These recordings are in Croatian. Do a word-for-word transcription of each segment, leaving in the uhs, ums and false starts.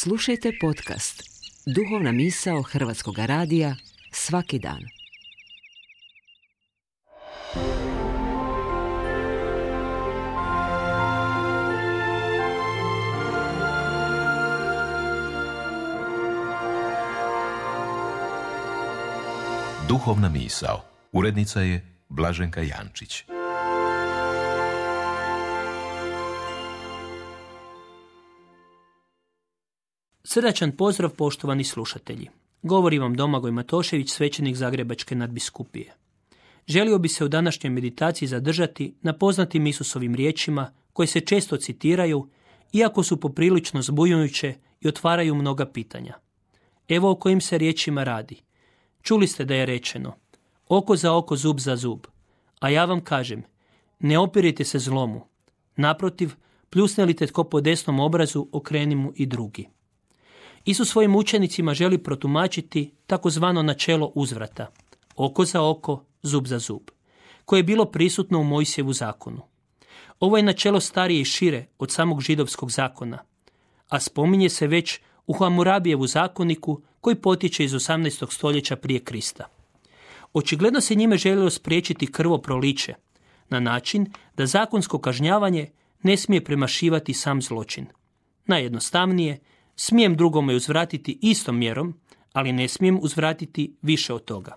Slušajte podcast Duhovna misao Hrvatskog radija svaki dan. Duhovna misao. Urednica je Blaženka Jančić. Srdačan pozdrav, poštovani slušatelji. Govori vam Domagoj Matošević, svećenik Zagrebačke nadbiskupije. Želio bi se u današnjoj meditaciji zadržati na poznatim Isusovim riječima koje se često citiraju, iako su poprilično zbunjujuće i otvaraju mnoga pitanja. Evo o kojim se riječima radi. Čuli ste da je rečeno: oko za oko, zub za zub. A ja vam kažem, ne opirite se zlomu. Naprotiv, pljusne li te tko po desnom obrazu, okreni mu i drugi. Isus svojim učenicima želi protumačiti takozvano načelo uzvrata, oko za oko, zub za zub, koje je bilo prisutno u Mojsijevu zakonu. Ovo je načelo starije i šire od samog židovskog zakona, a spominje se već u Hamurabijevu zakoniku koji potječe iz osamnaestog stoljeća prije Krista. Očigledno se njime željelo spriječiti krvoproliće, na način da zakonsko kažnjavanje ne smije premašivati sam zločin. Najjednostavnije, smijem drugome uzvratiti istom mjerom, ali ne smijem uzvratiti više od toga.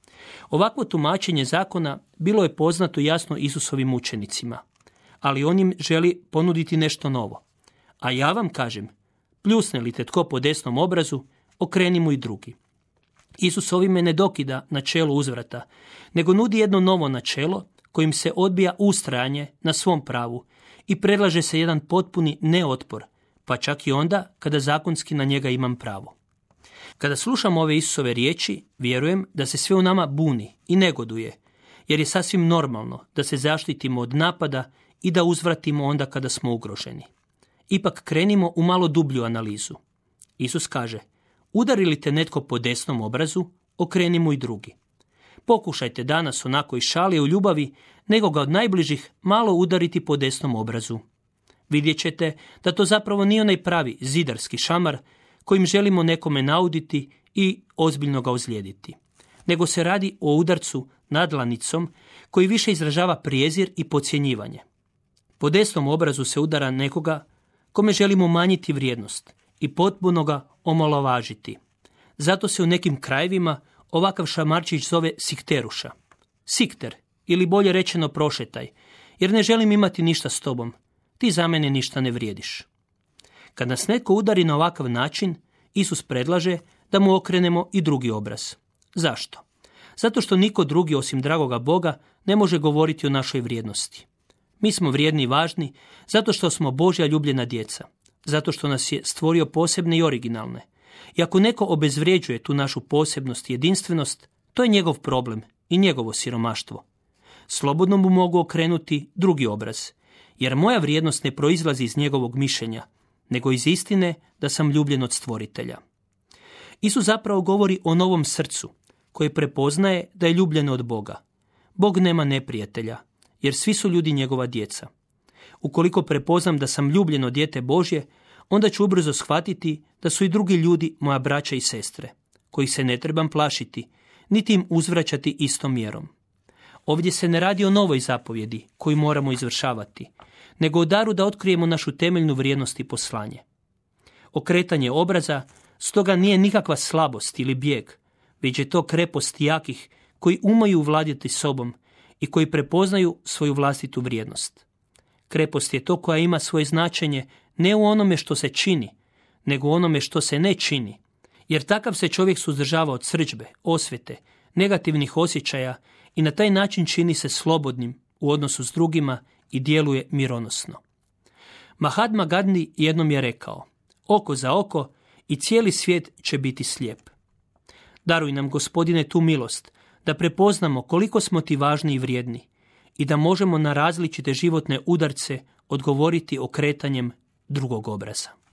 Ovakvo tumačenje zakona bilo je poznato jasno Isusovim učenicima, ali on im želi ponuditi nešto novo. A ja vam kažem, pljusne li te tko po desnom obrazu, okreni mu i drugi. Isus ovime ne dokida načelo uzvrata, nego nudi jedno novo načelo kojim se odbija ustrajanje na svom pravu i predlaže se jedan potpuni neotpor, pa čak i onda kada zakonski na njega imam pravo. Kada slušam ove Isusove riječi, vjerujem da se sve u nama buni i negoduje, jer je sasvim normalno da se zaštitimo od napada i da uzvratimo onda kada smo ugroženi. Ipak krenimo u malo dublju analizu. Isus kaže: udari li te netko po desnom obrazu, okreni mu i drugi. Pokušajte danas onako i šalije u ljubavi, nego ga od najbližih malo udariti po desnom obrazu. Vidjet ćete da to zapravo nije onaj pravi zidarski šamar kojim želimo nekome nauditi i ozbiljno ga ozlijediti, nego se radi o udarcu nadlanicom koji više izražava prijezir i podcjenjivanje. Po desnom obrazu se udara nekoga kome želimo umanjiti vrijednost i potpuno ga omalovažiti. Zato se u nekim krajevima ovakav šamarčić zove sikteruša. Sikter, ili bolje rečeno prošetaj, jer ne želim imati ništa s tobom. Ti za mene ništa ne vrijediš. Kad nas netko udari na ovakav način, Isus predlaže da mu okrenemo i drugi obraz. Zašto? Zato što niko drugi osim dragoga Boga ne može govoriti o našoj vrijednosti. Mi smo vrijedni i važni zato što smo Božja ljubljena djeca, zato što nas je stvorio posebne i originalne. I ako neko obezvrijeđuje tu našu posebnost i jedinstvenost, to je njegov problem i njegovo siromaštvo. Slobodno mu mogu okrenuti drugi obraz, jer moja vrijednost ne proizlazi iz njegovog mišljenja, nego iz istine da sam ljubljen od stvoritelja. Isus zapravo govori o novom srcu, koje prepoznaje da je ljubljeno od Boga. Bog nema neprijatelja, jer svi su ljudi njegova djeca. Ukoliko prepoznam da sam ljubljeno dijete Božje, onda ću ubrzo shvatiti da su i drugi ljudi moja braća i sestre, kojih se ne trebam plašiti, niti im uzvraćati istom mjerom. Ovdje se ne radi o novoj zapovjedi koju moramo izvršavati, nego o daru da otkrijemo našu temeljnu vrijednost i poslanje. Okretanje obraza stoga nije nikakva slabost ili bijeg, već je to krepost jakih koji umeju vladati sobom i koji prepoznaju svoju vlastitu vrijednost. Krepost je to koja ima svoje značenje ne u onome što se čini, nego u onome što se ne čini, jer takav se čovjek suzdržava od srdžbe, osvete, negativnih osjećaja i na taj način čini se slobodnim u odnosu s drugima i djeluje mironosno. Mahatma Gandhi jednom je rekao: oko za oko i cijeli svijet će biti slijep. Daruj nam, Gospodine, tu milost da prepoznamo koliko smo ti važni i vrijedni i da možemo na različite životne udarce odgovoriti okretanjem drugog obraza.